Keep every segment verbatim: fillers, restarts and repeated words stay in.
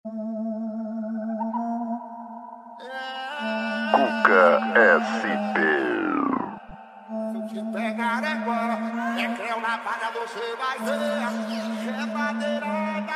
Cuca S P. Se te pegar agora, é creu na palha, você vai ver. É madeirada,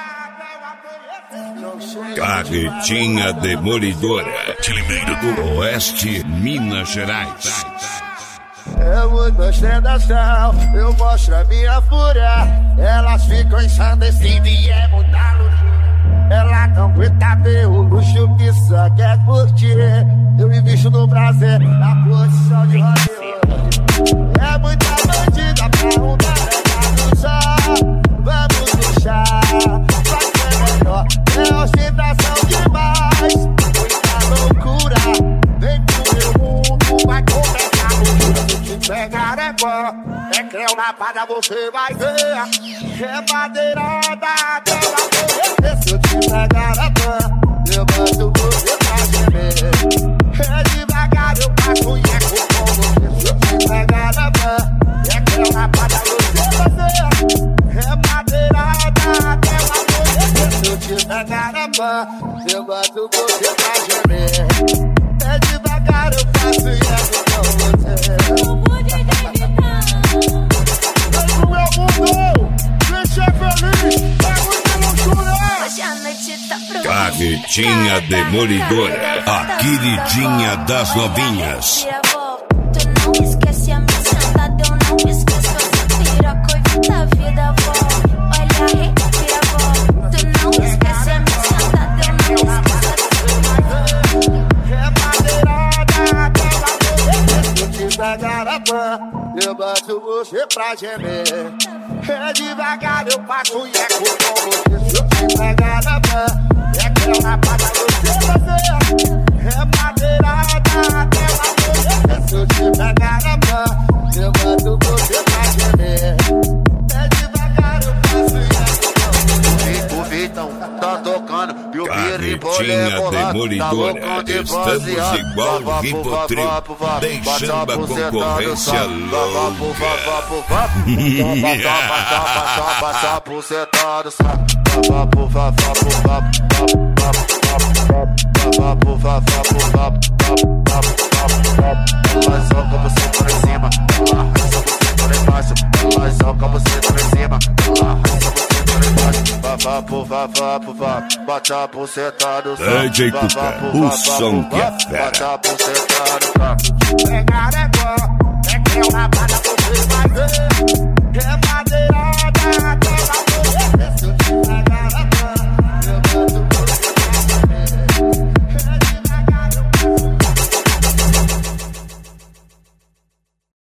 Carretinha Demolidora, Limeira do Oeste, Minas Gerais. Eu mudo a ostentação, eu mostro a minha fúria. Elas ficam ensandecidas e é muita luxúria. Ela não aguenta ver o luxo que só quer curtir. Eu me visto no prazer, na posição de Hollywood. É muita bandida pra um delegado só. Vamos deixar, vai ser melhor. É ostentação demais, muita loucura. Vem pro meu mundo, vai começar loucura. Se te pegar é bom, é creu na palha, você vai ver. É madeirada até ela morrer. Se eu te pegar é bom, eu mando você pra gemer. É devagar, eu passo e é com você. Se eu te pegar é bom, é creu na palha, você vai ver. É madeirada até ela morrer. Se eu te pegar é bom, eu mando você pra gemer. É devagar, eu passo e é com você. Carretinha Demolidora, a queridinha das novinhas. Tu não esquece a minha sentada, eu não esqueço essa piroca da vida, vó. Olha, respira, vó. Tu não esquece a minha sentada, eu não esqueço essa. É madeirada, aquela mulher. Se eu te pegar a pan, eu bato você pra gemer. É devagar, eu passo e é com você. Se eu te pegar a pan, é que eu na palha, você vai ver. É madeirada, aquela mulher. Se eu te pegar a pan, eu bato você pra gemer. É devagar, eu passo e é com você. O Vitão tá tocando e o Carretinha Demolidora, estamos igual Ribotril, deixando a concorrência louca. Passa bucetado, papo, ela soca você por cima, ela arrasta você por embaixo, ela soca você por cima, ela arrasta você por embaixo. Vapo, vapo, vapo, bate a bucetada, D J Cuca, o som que é fera. Bate a bucetada, pegar é bom, é creu na palha, você vai ver. É madeirada, aquela